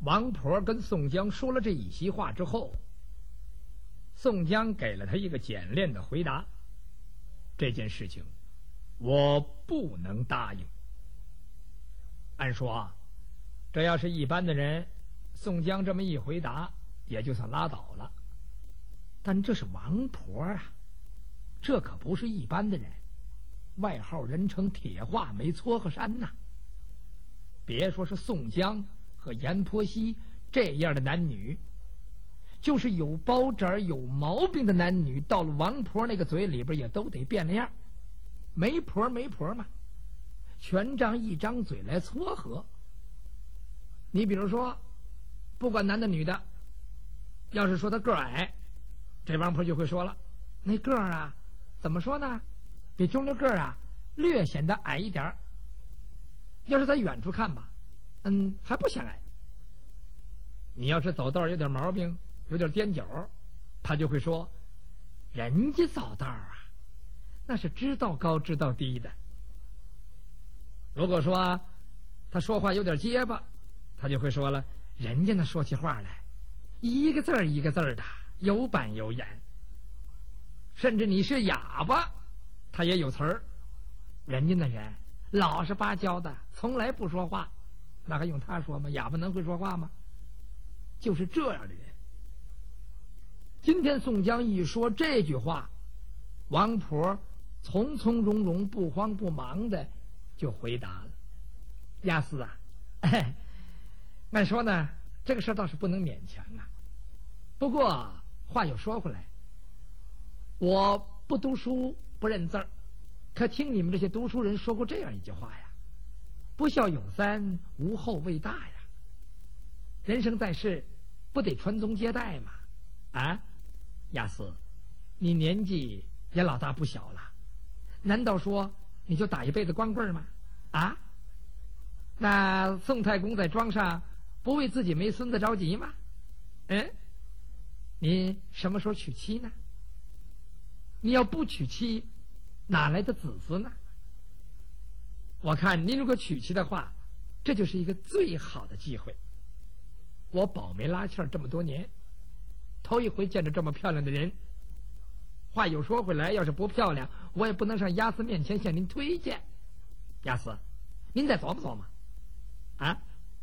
王婆跟宋江说了这一席话之后，宋江给了他一个简练的回答：这件事情我不能答应。按说啊，这要是一般的人，宋江这么一回答也就算拉倒了，但这是王婆啊，这可不是一般的人，外号人称铁画眉撮合山呐。别说是宋江和阎婆惜这样的男女，就是有包褶有毛病的男女，到了王婆那个嘴里边也都得变了样。媒婆嘛，全仗一张嘴来撮合。你比如说，不管男的女的，要是说他个儿矮，这王婆就会说了，那个儿啊，怎么说呢，比中流个儿啊略显得矮一点儿。要是在远处看吧，还不显矮。你要是走道有点毛病，有点颠角，他就会说，人家走道啊，那是知道高知道低的。如果说他说话有点结巴，他就会说了，人家那说起话来一个字儿一个字儿的，有板有眼。甚至你是哑巴，他也有词儿。人家那人老实巴交的，从来不说话，那还用他说吗？哑巴能会说话吗？就是这样的人。今天宋江一说这句话，王婆从从容容不慌不忙的就回答了，亚四啊，按说呢这个事倒是不能勉强啊，不过话又说回来，我不读书不认字儿，可听你们这些读书人说过这样一句话呀，不孝有三，无后为大呀。人生在世不得传宗接代嘛。啊，亚四，你年纪也老大不小了，难道说你就打一辈子光棍吗？啊，那宋太公在庄上不为自己没孙子着急吗？你什么时候娶妻呢？你要不娶妻，哪来的子嗣呢？我看您如果娶妻的话，这就是一个最好的机会。我保媒拉纤这么多年，头一回见着这么漂亮的人。话又说回来，要是不漂亮，我也不能上亚四面前向您推荐。亚四，您再琢磨琢磨啊。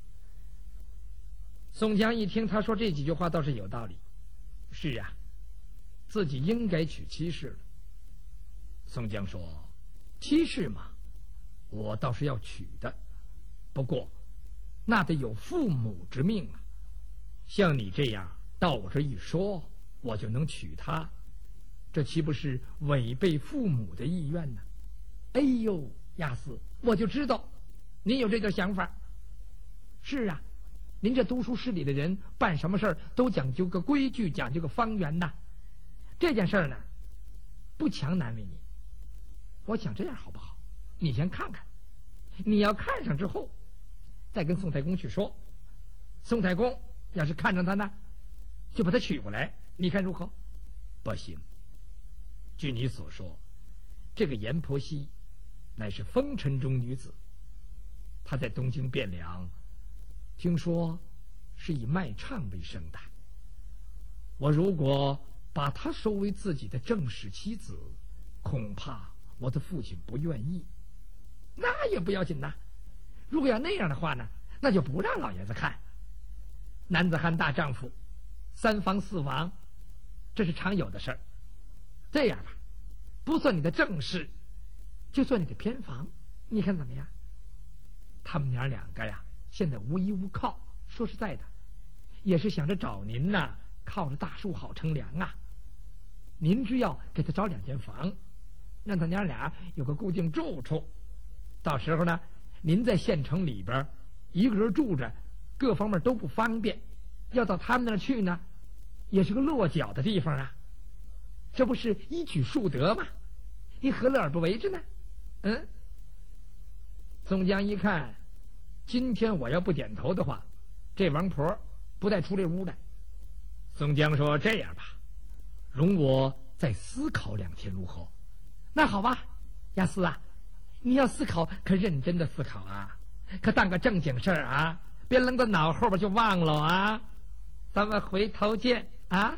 宋江一听他说这几句话倒是有道理，是啊，自己应该娶妻室了。宋江说，妻室嘛，我倒是要娶的，不过那得有父母之命啊。像你这样到我这一说，我就能娶她，这岂不是违背父母的意愿呢？哎呦，亚四，我就知道您有这点想法。是啊，您这读书识礼的人，办什么事儿都讲究个规矩，讲究个方圆呐。这件事儿呢，不强难为你。我想这样好不好？你先看看，你要看上之后，再跟宋太公去说。宋太公要是看上他呢，就把他娶过来，你看如何？不行。据你所说，这个阎婆惜乃是风尘中女子，她在东京汴梁，听说是以卖唱为生的。我如果把她收为自己的正室妻子，恐怕我的父亲不愿意。那也不要紧呐，如果要那样的话呢，那就不让老爷子看。男子汉大丈夫，三房四房，这是常有的事儿。这样吧，不算你的正室，就算你的偏房，你看怎么样？他们娘两个呀，现在无依无靠，说实在的，也是想着找您呐，靠着大树好乘凉啊。您只要给他找2间房，让他娘俩有个固定住处，到时候呢，您在县城里边一个人住着，各方面都不方便，要到他们那儿去呢，也是个落脚的地方啊。这不是一举数得吗？你何乐而不为之呢？宋江一看，今天我要不点头的话，这王婆不带出这屋的。宋江说，这样吧，容我再思考2天如何？那好吧，亚四啊，你要思考可认真的思考啊，可当个正经事儿啊， 别愣到脑后边就忘了啊！咱们回头见啊！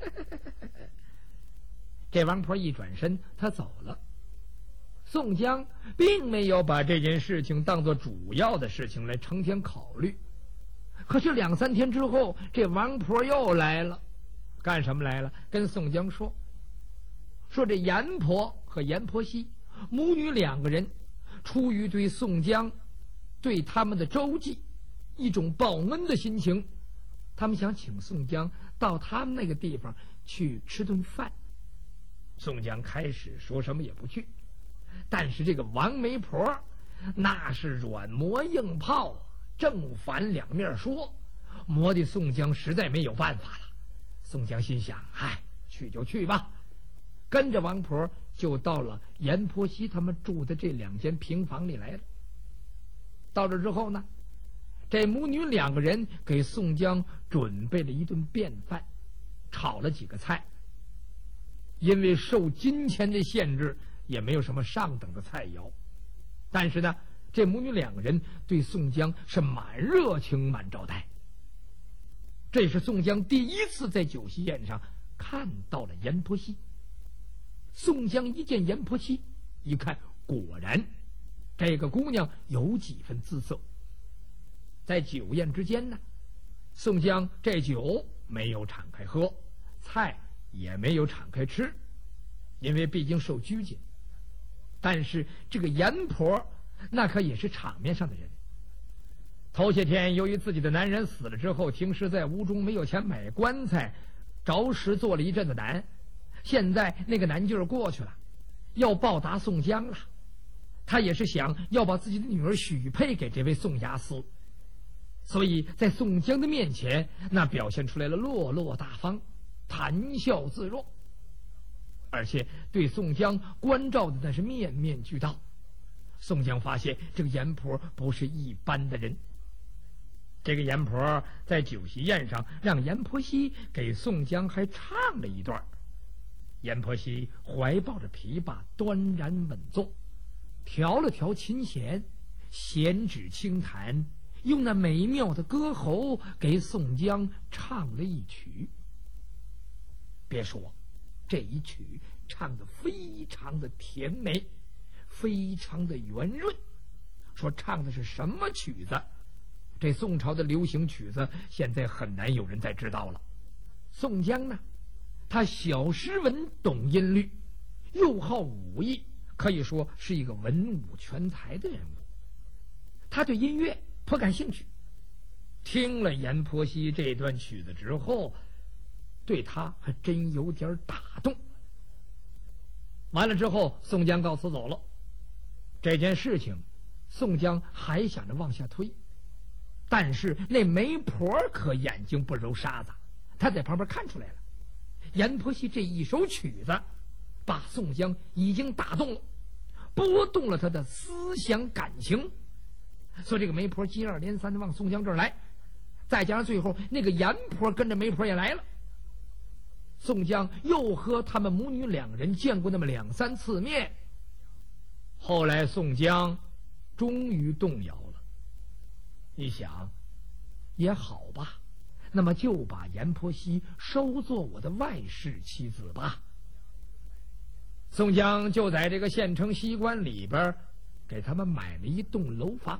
这王婆一转身，他走了。宋江并没有把这件事情当作主要的事情来成天考虑。可是2、3天之后，这王婆又来了，干什么来了？跟宋江说这阎婆和阎婆惜母女2个人，出于对宋江对他们的周济一种报恩的心情，他们想请宋江到他们那个地方去吃顿饭。宋江开始说什么也不去，但是这个王媒婆那是软磨硬泡，正反两面说，磨得宋江实在没有办法了。宋江心想，去就去吧，跟着王婆就到了阎婆惜他们住的这2间平房里来了。到这之后呢，这母女2个人给宋江准备了一顿便饭，炒了几个菜。因为受金钱的限制，也没有什么上等的菜肴，但是呢，这母女2个人对宋江是满热情满招待。这是宋江第一次在酒席宴上看到了阎婆惜。宋江一见阎婆惜，一看果然这个姑娘有几分姿色。在酒宴之间呢，宋江这酒没有敞开喝，菜也没有敞开吃，因为毕竟受拘谨。但是这个阎婆那可也是场面上的人，头些天由于自己的男人死了之后，停尸在屋中，没有钱买棺材，着实做了一阵子难。现在那个难劲儿过去了，要报答宋江了，他也是想要把自己的女儿许配给这位宋押司，所以在宋江的面前那表现出来了落落大方，谈笑自若，而且对宋江关照的那是面面俱到。宋江发现这个阎婆不是一般的人。这个阎婆在酒席宴上让阎婆惜给宋江还唱了一段。阎婆惜怀抱着琵琶，端然稳坐，调了调琴弦，弦指轻弹，用那美妙的歌喉给宋江唱了一曲。别说这一曲唱得非常的甜美，非常的圆润。说唱的是什么曲子？这宋朝的流行曲子现在很难有人再知道了。宋江呢，他晓诗文，懂音律，又好武艺，可以说是一个文武全才的人物。他对音乐颇感兴趣，听了阎婆惜这段曲子之后，对他还真有点打动。完了之后，宋江告辞走了。这件事情宋江还想着往下推，但是那媒婆可眼睛不揉沙子，他在旁边看出来了，阎婆惜这一首曲子把宋江已经打动了，拨动了他的思想感情。所以这个媒婆接二连三的往宋江这儿来，再加上最后那个阎婆跟着媒婆也来了，宋江又和他们母女2人见过那么2、3次面。后来宋江终于动摇了，一想也好吧，那么就把阎婆惜收做我的外室妻子吧。宋江就在这个县城西关里边给他们买了一栋楼房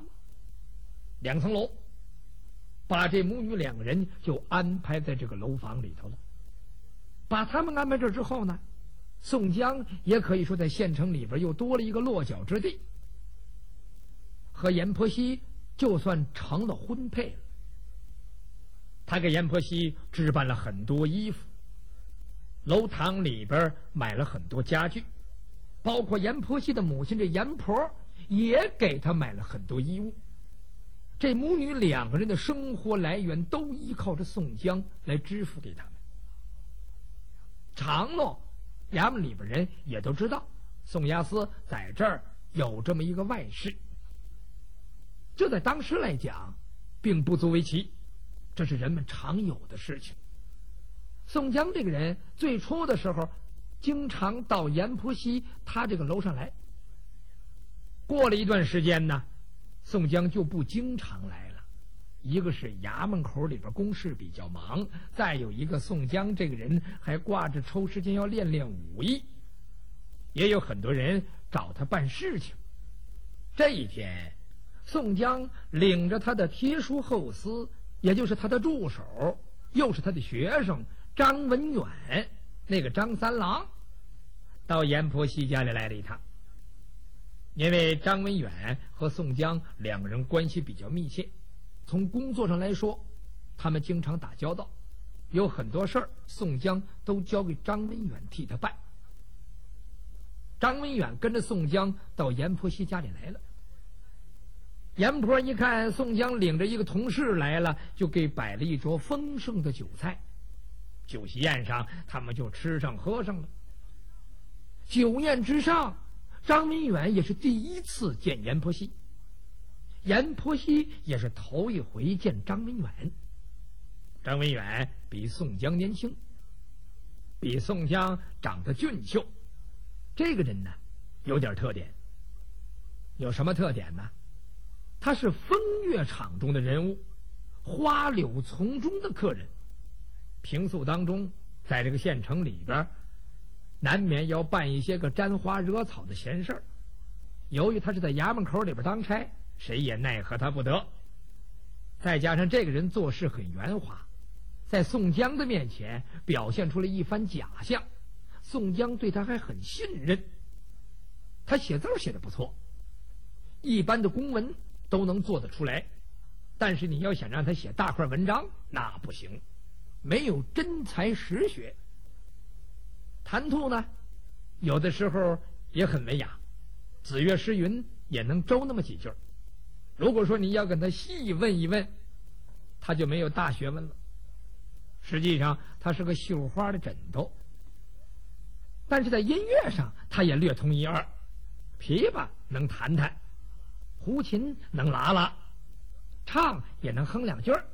，2层楼，把这母女2个人就安排在这个楼房里头了。把他们安排这之后呢，宋江也可以说在县城里边又多了一个落脚之地，和阎婆惜就算成了婚配了。他给阎婆惜置办了很多衣服，楼堂里边买了很多家具，包括阎婆惜的母亲这阎婆也给他买了很多衣物。这母女2个人的生活来源都依靠着宋江来支付给他们。长乐衙门里边人也都知道宋押司在这儿有这么一个外室，这在当时来讲并不足为奇，这是人们常有的事情。宋江这个人最初的时候经常到阎婆惜他这个楼上来，过了一段时间呢，宋江就不经常来了， 一个是衙门口里边公事比较忙，再有一个宋江这个人还挂着抽时间要练练武艺，也有很多人找他办事情。这一天，宋江领着他的贴书后司，也就是他的助手，又是他的学生张文远，那个张三郎，到阎婆惜家里来了一趟。因为张文远和宋江两个人关系比较密切，从工作上来说，他们经常打交道，有很多事儿宋江都交给张文远替他办。张文远跟着宋江到阎婆惜家里来了。阎婆一看宋江领着一个同事来了，就给摆了一桌丰盛的酒菜。酒席宴上，他们就吃上喝上了。酒宴之上，张文远也是第一次见阎婆惜，阎婆惜也是头一回见张文远。张文远比宋江年轻，比宋江长得俊秀。这个人呢，有点特点。有什么特点呢？他是风月场中的人物，花柳丛中的客人。平素当中，在这个县城里边，难免要办一些个沾花惹草的闲事儿。由于他是在衙门口里边当差，谁也奈何他不得。再加上这个人做事很圆滑，在宋江的面前表现出了一番假象，宋江对他还很信任。他写字写得不错，一般的公文都能做得出来，但是你要想让他写大块文章，那不行，没有真才实学。谈吐呢，有的时候也很文雅，子曰诗云也能周那么几句。如果说你要跟他细问一问，他就没有大学问了。实际上他是个绣花的枕头，但是在音乐上他也略通一二，琵琶能弹弹，胡琴能拉拉，唱也能哼两句儿。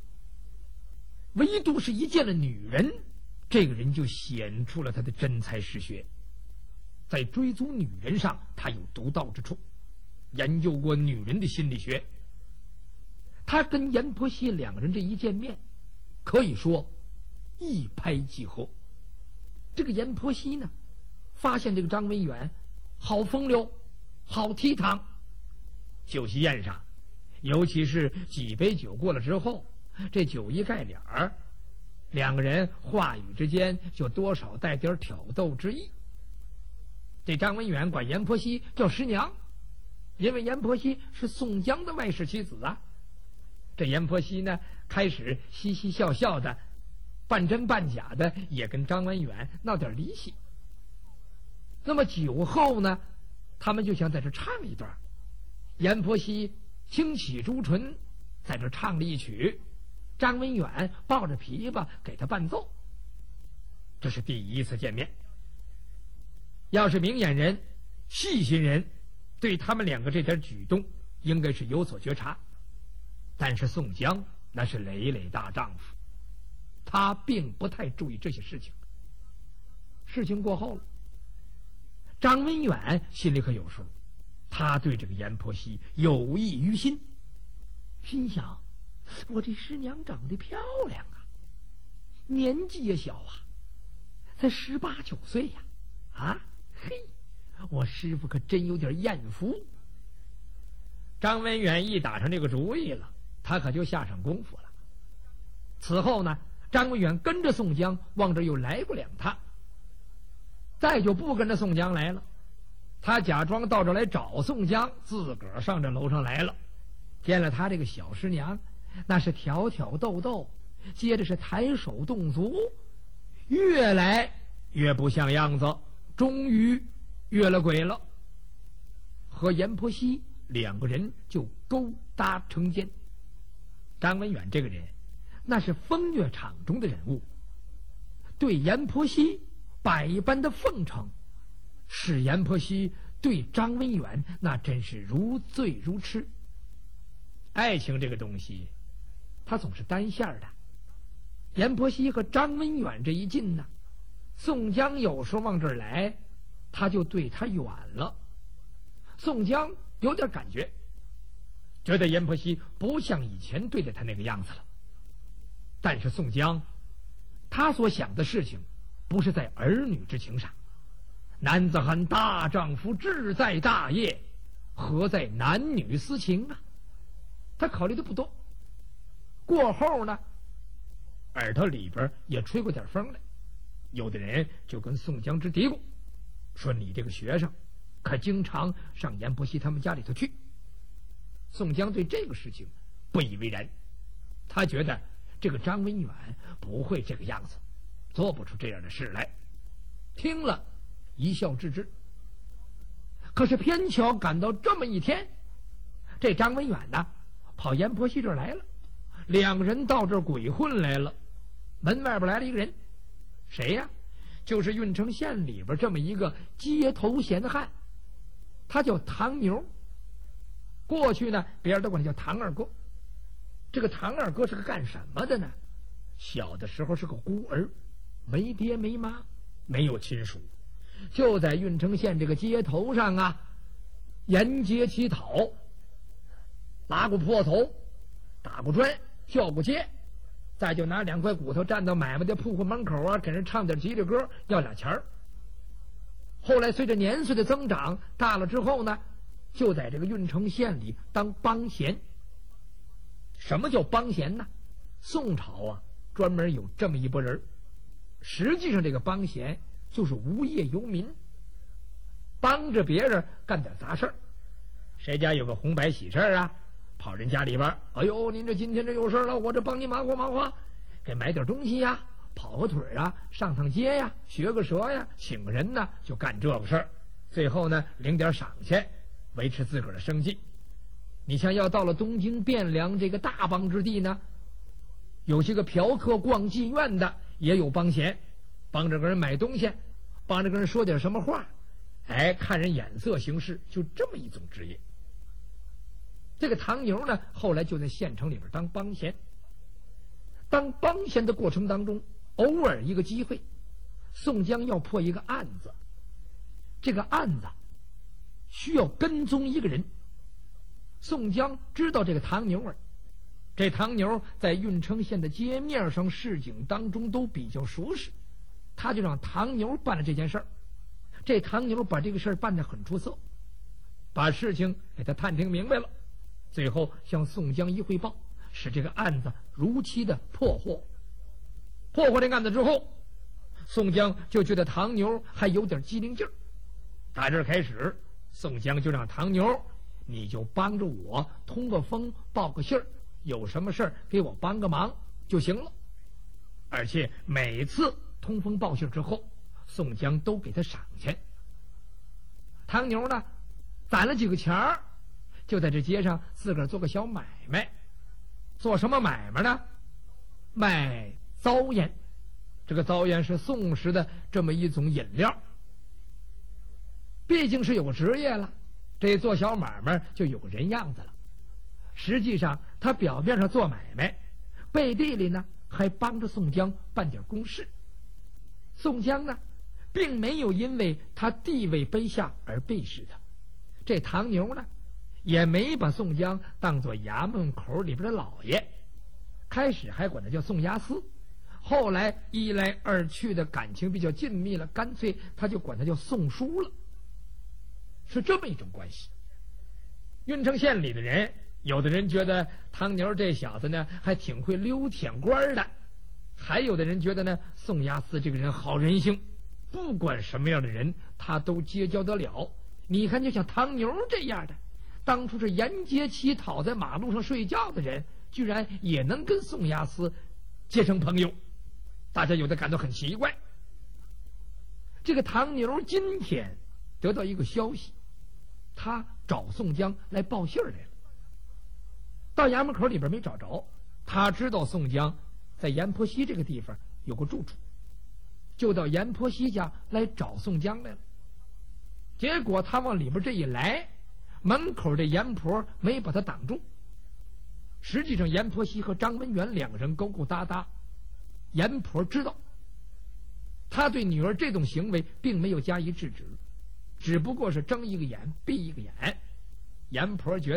唯独是一见了女人，这个人就显出了他的真才实学。在追逐女人上，他有独到之处，研究过女人的心理学。他跟阎婆惜两个人这一见面，可以说一拍即合。这个阎婆惜呢，发现这个张文远好风流，好倜傥。酒席宴上，尤其是几杯酒过了之后，这酒一盖脸儿，两个人话语之间就多少带点挑逗之意。这张文远管阎婆惜叫师娘，因为阎婆惜是宋江的外室妻子啊。这阎婆惜呢，开始嘻嘻笑笑的，半真半假的也跟张文远闹点离析。那么酒后呢，他们就想在这唱一段。阎婆惜轻启朱唇，在这唱了一曲，张文远抱着琵琶给他伴奏。这是第一次见面。要是明眼人、细心人，对他们两个这点举动应该是有所觉察。但是宋江那是累累大丈夫，他并不太注意这些事情。事情过后了，张文远心里可有数，他对这个阎婆惜有意于心，心想我这师娘长得漂亮啊，年纪也小啊，才18、19岁呀，嘿，我师傅可真有点艳福。张文远一打上这个主意了，他可就下上功夫了。此后呢，张文远跟着宋江往这又来过2趟，再就不跟着宋江来了。他假装到这来找宋江，自个儿上这楼上来了，见了他这个小师娘，那是挑挑逗逗，接着是抬手动足，越来越不像样子，终于越了轨了。和阎婆惜两个人就勾搭成奸。张文远这个人那是风月场中的人物，对阎婆惜百般的奉承，使阎婆惜对张文远那真是如醉如痴。爱情这个东西，它总是单线的。阎婆惜和张文远这一近呢，宋江有时候往这儿来，他就对他远了。宋江有点感觉， 觉得阎婆惜不像以前对待他那个样子了。但是宋江，他所想的事情不是在儿女之情上，男子汉大丈夫志在大业，何在男女私情啊？他考虑的不多。过后呢，耳朵里边也吹过点风来，有的人就跟宋江直嘀咕，说你这个学生可经常上阎婆惜他们家里头去。宋江对这个事情不以为然，他觉得这个张文远不会这个样子，做不出这样的事来，听了一笑置之。可是偏巧赶到这么一天，这张文远呢跑阎婆惜这儿来了，两人到这儿鬼混来了。门外边来了一个人，谁呀？就是郓城县里边这么一个街头闲汉，他叫唐牛。过去呢，别人都管他叫唐二哥。这个唐二哥是个干什么的呢？小的时候是个孤儿，没爹没妈，没有亲属，就在郓城县这个街头上啊，沿街乞讨，拉过破头，打过砖，叫过街，再就拿2块骨头站到买卖的铺户门口啊，给人唱点吉利歌，要俩钱儿。后来随着年岁的增长，大了之后呢，就在这个郓城县里当帮闲。什么叫帮闲呢？宋朝啊，专门有这么一拨人，实际上这个帮闲就是无业游民，帮着别人干点杂事儿。谁家有个红白喜事啊，跑人家里边，哎呦，您这今天这有事了，我这帮你忙活忙活，给买点东西呀，跑个腿啊，上趟街呀，学个舌呀，请个人呢，就干这个事儿。最后呢，领点赏钱，维持自个儿的生计。你像要到了东京汴梁这个大帮之地呢，有些个嫖客逛妓院的也有帮闲，帮着个人买东西，帮着个人说点什么话，哎，看人眼色行事，就这么一种职业。这个唐牛呢，后来就在县城里边当帮闲。当帮闲的过程当中，偶尔一个机会，宋江要破一个案子，这个案子需要跟踪一个人。宋江知道这个唐牛儿，这唐牛在郓城县的街面上市井当中都比较熟识，他就让唐牛办了这件事儿。这唐牛把这个事儿办得很出色，把事情给他探听明白了，最后向宋江一汇报，使这个案子如期的破获。破获这个案子之后，宋江就觉得唐牛还有点机灵劲儿。打这儿开始，宋江就让唐牛，你就帮着我通个风报个信儿，有什么事儿给我帮个忙就行了。而且每次通风报信之后，宋江都给他赏钱。唐牛呢，攒了几个钱儿，就在这街上自个儿做个小买卖。做什么买卖呢？卖糟烟。这个糟烟是宋时的这么一种饮料。毕竟是有个职业了，这做小买卖就有个人样子了。实际上他表面上做买卖，背地里呢还帮着宋江办点公事。宋江呢并没有因为他地位卑下而背视他，这唐牛呢也没把宋江当作衙门口里边的老爷，开始还管他叫宋押司，后来一来二去的感情比较紧密了，干脆他就管他叫宋叔了，是这么一种关系。郓城县里的人，有的人觉得唐牛这小子呢还挺会溜舔官的，还有的人觉得呢宋押司这个人好人性，不管什么样的人他都结交得了。你看就像唐牛这样的，当初是沿街乞讨在马路上睡觉的人，居然也能跟宋押司结成朋友，大家有的感到很奇怪。这个唐牛今天得到一个消息，他找宋江来报信来了。到衙门口里边没找着，他知道宋江在阎婆惜这个地方有个住处，就到阎婆惜家来找宋江来了。结果他往里边这一来，门口的阎婆没把他挡住。实际上阎婆惜和张文远两个人勾勾搭搭，阎婆知道，他对女儿这种行为并没有加以制止，只不过是睁一个眼闭一个眼。阎婆觉得呢，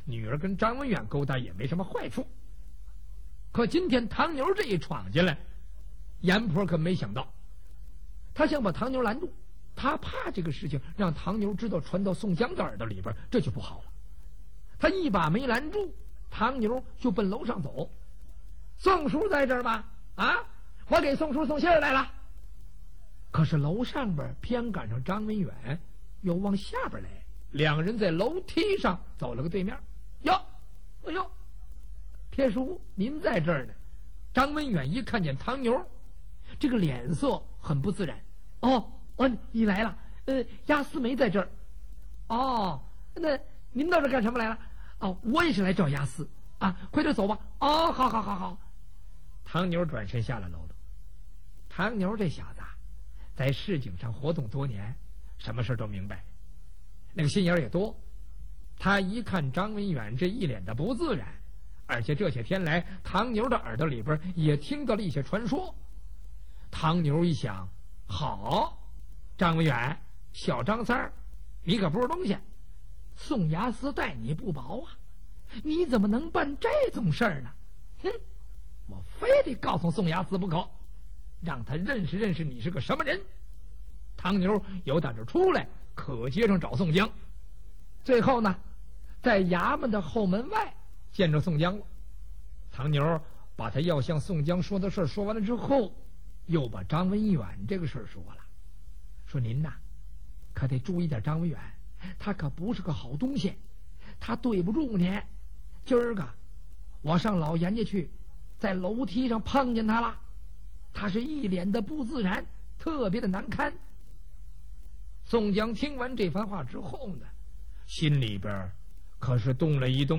女儿跟张文远勾搭也没什么坏处。可今天唐牛这一闯进来，阎婆可没想到，他想把唐牛拦住，他怕这个事情让唐牛知道传到宋江的耳朵里边，这就不好了。他一把没拦住，唐牛就奔楼上走。宋叔在这儿吧？啊，我给宋叔送信儿来了。可是楼上边偏赶上张文远又往下边来，两人在楼梯上走了个对面。哟，哎呦，铁叔您在这儿呢。张文远一看见唐牛，这个脸色很不自然。哦，你来了。押司没在这儿。哦，那您到这干什么来了？哦，我也是来找押司啊，快点走吧。哦，好。唐牛转身下了楼了。唐牛这小子在市井上活动多年，什么事都明白，那个心眼也多。他一看张文远这一脸的不自然，而且这些天来唐牛的耳朵里边也听到了一些传说。唐牛一想，好，张文远小张三儿，你可不是东西，宋押司待你不薄啊，你怎么能办这种事儿呢？哼，我非得告诉宋押司不可，让他认识认识你是个什么人。唐牛有胆子出来，可街上找宋江。最后呢，在衙门的后门外见着宋江了。唐牛把他要向宋江说的事说完了之后，又把张文远这个事说了，说您呐，可得注意点张文远，他可不是个好东西，他对不住你。今儿个我上老严家去，在楼梯上碰见他了，他是一脸的不自然，特别的难堪。宋江听完这番话之后呢，心里边可是动了一动。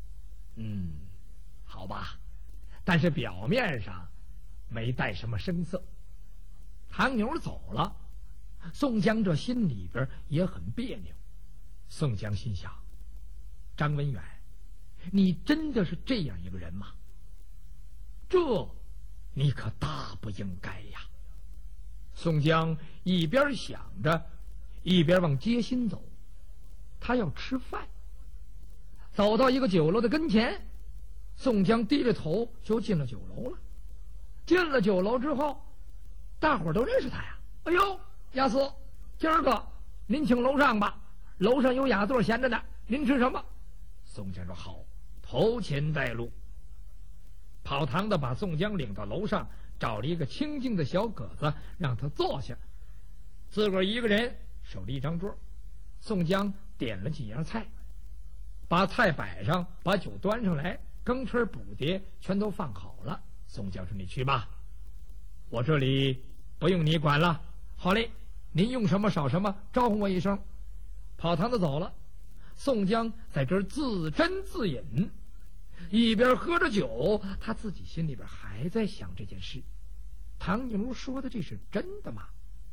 好吧，但是表面上没带什么声色。唐牛走了，宋江这心里边也很别扭。宋江心想，张文远，你真的是这样一个人吗？这你可大不应该呀。宋江一边想着，一边往街心走，他要吃饭。走到一个酒楼的跟前，宋江低着头就进了酒楼了。进了酒楼之后，大伙儿都认识他呀。哎呦，押司，今儿个您请楼上吧，楼上有雅座闲着呢，您吃什么？宋江说好，头前带路。跑堂的把宋江领到楼上，找了一个清静的小阁子让他坐下，自个儿一个人守了一张桌。宋江点了几样菜，把菜摆上，把酒端上来，羹匙补碟全都放好了。宋江说，你去吧，我这里不用你管了。好嘞，您用什么少什么，招呼我一声。跑堂的走了，宋江在这儿自斟自饮，一边喝着酒，他自己心里边还在想这件事。唐牛说的这是真的吗？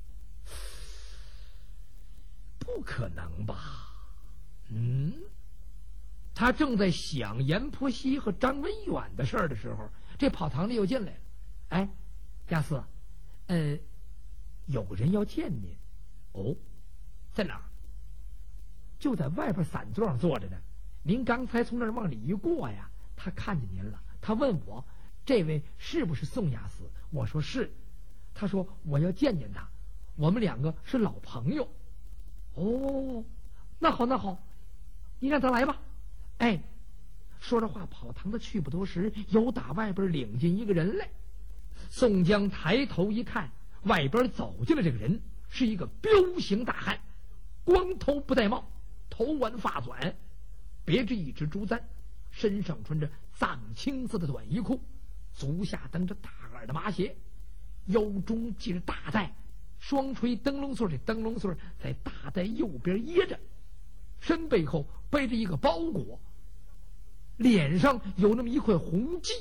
不可能吧。他正在想阎婆惜和张文远的事儿的时候，这跑堂里又进来了。哎，押司，有人要见您。哦，在哪儿？就在外边散座上坐着呢。您刚才从那儿往里一过呀，他看见您了，他问我这位是不是宋押司？我说是。他说我要见见他，我们两个是老朋友。哦，那好，你让他来吧。哎，说着话，跑堂的去不多时，又打外边领进一个人来。宋江抬头一看，外边走进了这个人，是一个彪形大汉，光头不戴帽，头挽发短，别着一只竹簪，身上穿着藏青色的短衣裤，足下蹬着大耳的麻鞋，腰中系着大带，双垂灯笼穗，这灯笼穗在大带右边掖着，身背后背着一个包裹，脸上有那么一块红迹。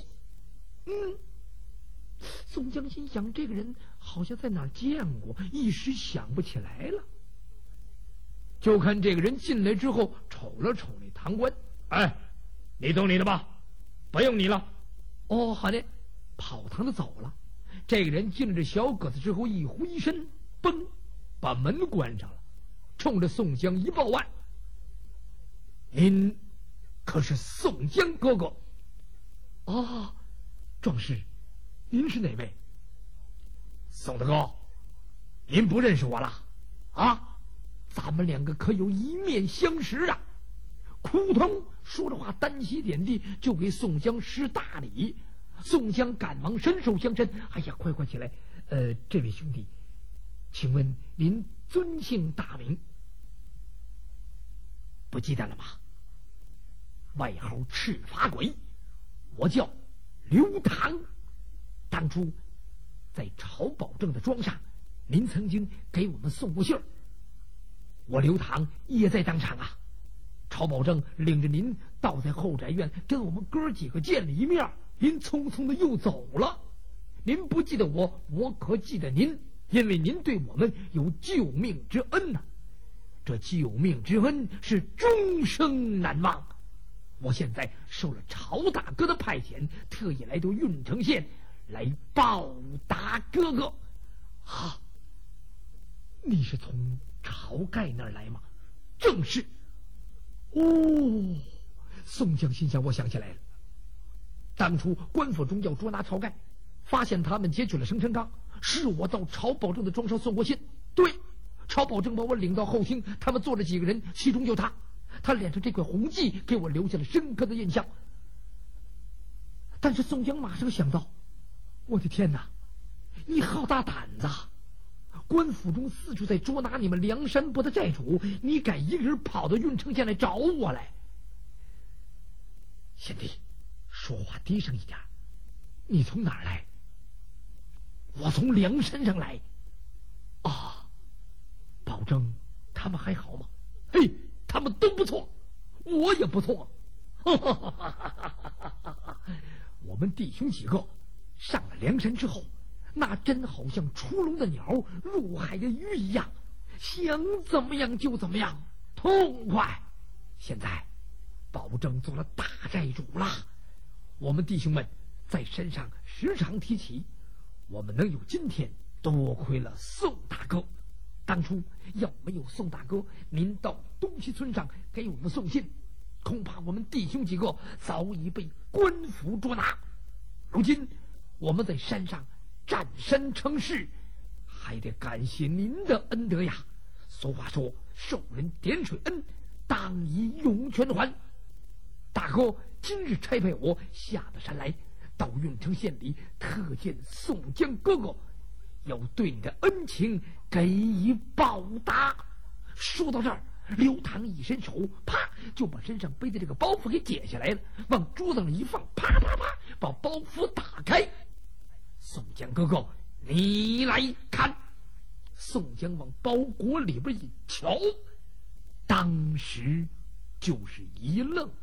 宋江心想，这个人好像在哪儿见过，一时想不起来了。就看这个人进来之后，瞅了瞅那堂官，哎，你懂你的吧，不用你了。哦，好的。跑堂的走了。这个人进了这小阁子之后，一回身，嘣，把门关上了，冲着宋江一报案：您可是宋江哥哥。啊，壮士，您是哪位？宋大哥，您不认识我了啊？咱们两个可有一面相识啊！扑通说着话，单膝点地就给宋江施大礼。宋江赶忙伸手相称：“哎呀，快起来！这位兄弟，请问您尊姓大名？不记得了吗？外号赤发鬼，我叫刘唐。当初在曹保正的庄上，您曾经给我们送过信儿，我刘唐也在当场啊。曹保正领着您倒在后宅院，跟我们哥几个见了一面，您匆匆的又走了。您不记得我，我可记得您，因为您对我们有救命之恩呐。这救命之恩是终生难忘。我现在受了曹大哥的派遣，特意来到郓城县来报答哥哥。啊，你是从晁盖那儿来吗？正是。哦，宋江心想，我想起来了，当初官府中要捉拿晁盖，发现他们劫取了生辰纲，是我到曹保正的庄上送过信。对，曹保正把我领到后厅，他们坐了几个人，其中有他脸上这块红迹给我留下了深刻的印象。但是宋江马上想到，我的天哪，你好大胆子！官府中四处在捉拿你们梁山伯的寨主，你敢一个人跑到郓城县来找我来？贤弟，说话低声一点。你从哪儿来？我从梁山上来。啊，保证他们还好吗？嘿，他们都不错，我也不错。我们弟兄几个上了梁山之后，那真好像出笼的鸟，入海的鱼一样，想怎么样就怎么样，痛快。现在保证做了大寨主了，我们弟兄们在山上时常提起，我们能有今天，多亏了宋大哥。当初要没有宋大哥，您到东西村上给我们送信，恐怕我们弟兄几个早已被官府捉拿。如今我们在山上占山称势，还得感谢您的恩德呀。俗话说，受人点水恩，当以涌泉还。大哥今日差派我下了山来，到郓城县里特见宋江哥哥，要对你的恩情给予报答。说到这儿，刘唐一伸手，啪就把身上背的这个包袱给解下来了，往桌子上一放，啪啪啪把包袱打开。宋江哥哥，你来看。宋江往包裹里边一瞧，当时就是一愣。